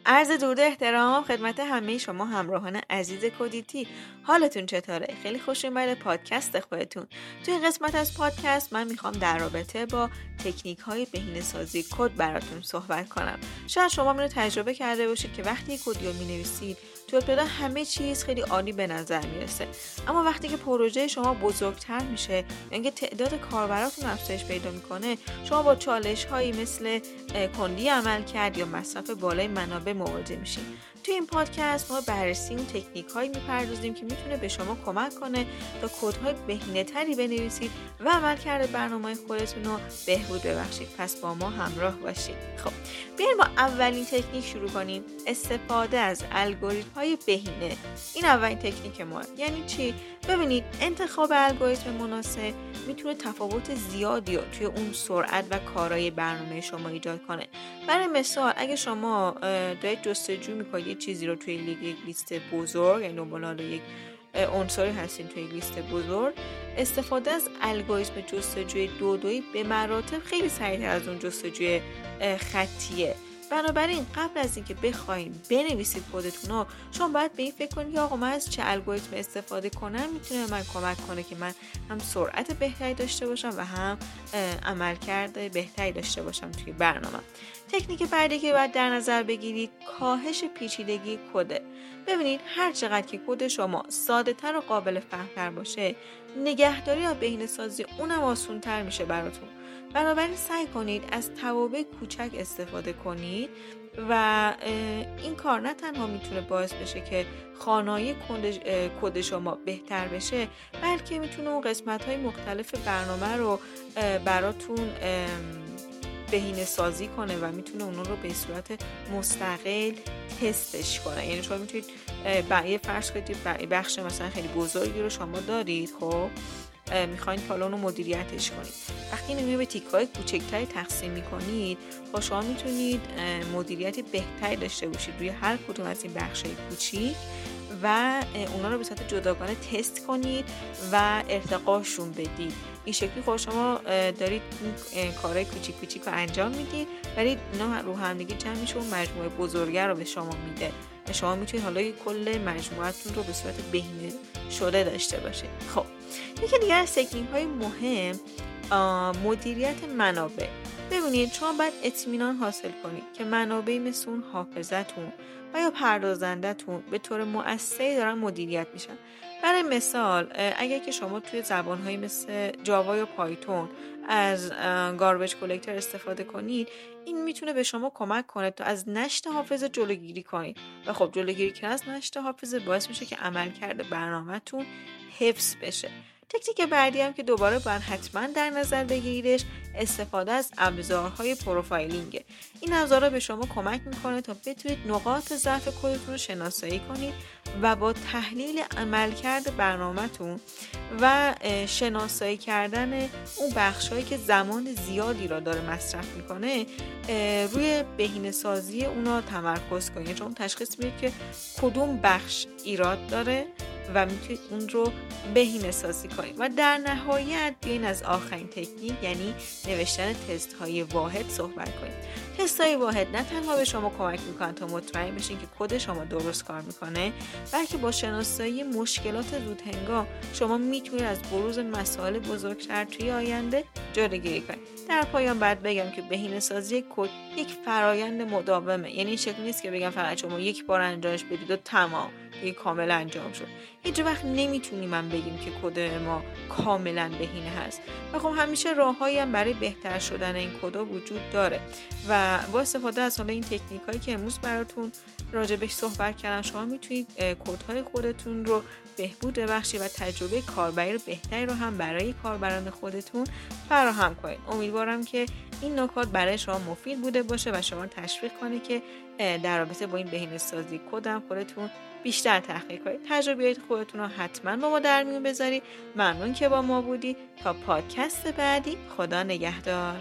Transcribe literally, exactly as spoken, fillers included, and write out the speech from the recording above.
عرض درود و احترام خدمت همه شما همراهان عزیز کدیتی. حالتون چطوره؟ خیلی خوش اومدید پادکست خودتون. توی این قسمت از پادکست من میخوام در رابطه با تکنیک های بهینه‌سازی کد براتون صحبت کنم. شاید شما اینو تجربه کرده باشید که وقتی کدی رو مینویسید تو ابتدا همه چیز خیلی عالی به نظر میرسه، اما وقتی که پروژه شما بزرگتر میشه یعنی تعداد کاربراتون افزایش پیدا میکنه، شما با چالش هایی مثل کندی عملکرد یا مصرف بالای منابع مواجه میشین. توی این پادکست ما بررسی اون تکنیک هایی میپردازیم که میتونه به شما کمک کنه تا کدهای بهینه‌تری بنویسید و عملکرد برنامه خودتون رو بهبود ببخشید. پس با ما همراه باشید. خب بیاین با اولین تکنیک شروع کنیم، استفاده از الگوریتم های بهینه. این اولین تکنیک ما. یعنی چی؟ ببینید، انتخاب الگوریتم مناسب میتونه تفاوت زیادی رو توی اون سرعت و کارایی برنامه شما ایجاد کنه. برای مثال اگه شما دارید جستجو میکنید یه چیزی رو توی یک لیست بزرگ، یعنی دنبال یک عنصری هستین توی یک لیست بزرگ، استفاده از الگوریتم جستجوی دو دویی به مراتب خیلی سریعتر از اون جستجوی خطیه. بنابراین قبل از اینکه بخواید بنویسید کدتون رو، شما باید به این فکر کنید آقا من از چه الگوریتم استفاده کنم میتونه من کمک کنه که من هم سرعت بهتری داشته باشم و هم عملکرد بهتری داشته باشم توی برنامه. تکنیک بعدی که باید در نظر بگیرید کاهش پیچیدگی کده. ببینید هر چقدر که کد شما ساده تر و قابل فهم‌تر باشه، نگهداری یا بهینه‌سازی اونم آسان‌تر میشه براتون. بنابراین سعی کنید از توابع کوچک استفاده کنید و این کار نه تنها میتونه باعث بشه که خوانایی کد شما بهتر بشه، بلکه میتونه اون قسمت‌های مختلف برنامه رو براتون بهینه سازی کنه و میتونه اون رو به صورت مستقل تستش کنه. یعنی شما میتونید یه فرض کنید بخش مثلا خیلی بزرگی رو شما دارید، خب میخواین که حالا اونو مدیریتش کنید. وقتی اینو به تیک‌های کوچکتری تقسیم میکنید، خب شما میتونید مدیریت بهتری داشته باشید روی هر کدوم از این بخشای کوچیک و اونا رو به صورت جداگانه تست کنید و ارتقاشون بدید. این شکلی خود شما دارید این کارهای کوچیک کوچیک رو انجام میدید ولی اینا رو هم دیگه جمع میشه و مجموعه بزرگه رو به شما میده. شما میتونید حالا کل مجموعتون رو به صورت بهینه شده داشته باشید. خب یکی دیگه از تکنیک‌های مهم مدیریت منابع. ببینید شما باید اطمینان حاصل کنید که منابعی مثل اون حافظتون و یا پردازندتون به طور مؤثری دارن مدیریت میشن. برای مثال اگر که شما توی زبان‌هایی مثل جاوا یا پایتون از گاربیج کلکتر استفاده کنید، این میتونه به شما کمک کنه تا از نشت حافظه جلوگیری کنید و خب جلوگیری که از نشت حافظه باعث میشه که عملکرد برنامه‌تون حفظ بشه. تکنیک بعدی هم که دوباره باید حتما در نظر بگیریدش استفاده از ابزارهای پروفایلینگ. این ابزارها به شما کمک میکنه تا بتونید نقاط ضعف کدتون رو شناسایی کنید و با تحلیل عملکرد برنامه‌تون و شناسایی کردن اون بخشایی که زمان زیادی را داره مصرف میکنه روی بهینه‌سازی اونا تمرکز کنید، چون تشخیص میدید که کدوم بخش ایراد داره و میتونید اون رو بهینه‌سازی کنید. و در نهایت بیاین از آخرین تکنیک یعنی نوشتن تست های واحد صحبت کنید. تست های واحد نه تنها به شما کمک میکنن تا مطمئن بشین که کد شما درست کار میکنه، بلکه با شناسایی مشکلات زود هنگام شما میتونید از بروز مسائل بزرگتر توی آینده جلوگیری کنید. در پایان باید بگم که بهینه‌سازی کد یک فرایند مداومه. یعنی این شکلی نیست که بگم فقط شما یک بار انجامش بدید و تمام دیگه کامل انجام شد. هیچ وقت نمیتونیم من بگیم که کد ما کاملا بهینه هست و خب همیشه راههایی هم برای بهتر شدن این کدا وجود داره و با استفاده از حالا این تکنیکایی که امروز براتون راجبش صحبت کردم، شما میتونید کدهای خودتون رو بهبود ببخشید و تجربه کاربری رو بهتری رو هم برای کاربران خودتون فراهم کنید. امیدوارم که این نکات برای شما مفید بوده باشه و شما تشویق کنه که در رابطه با این بهینه‌سازی کد هم خودتون بیشتر تحقیق کنید. تجربیات خودتون رو حتما با ما در میون بذارید. ممنون که با ما بودی. تا پادکست بعدی، خدا نگهدار.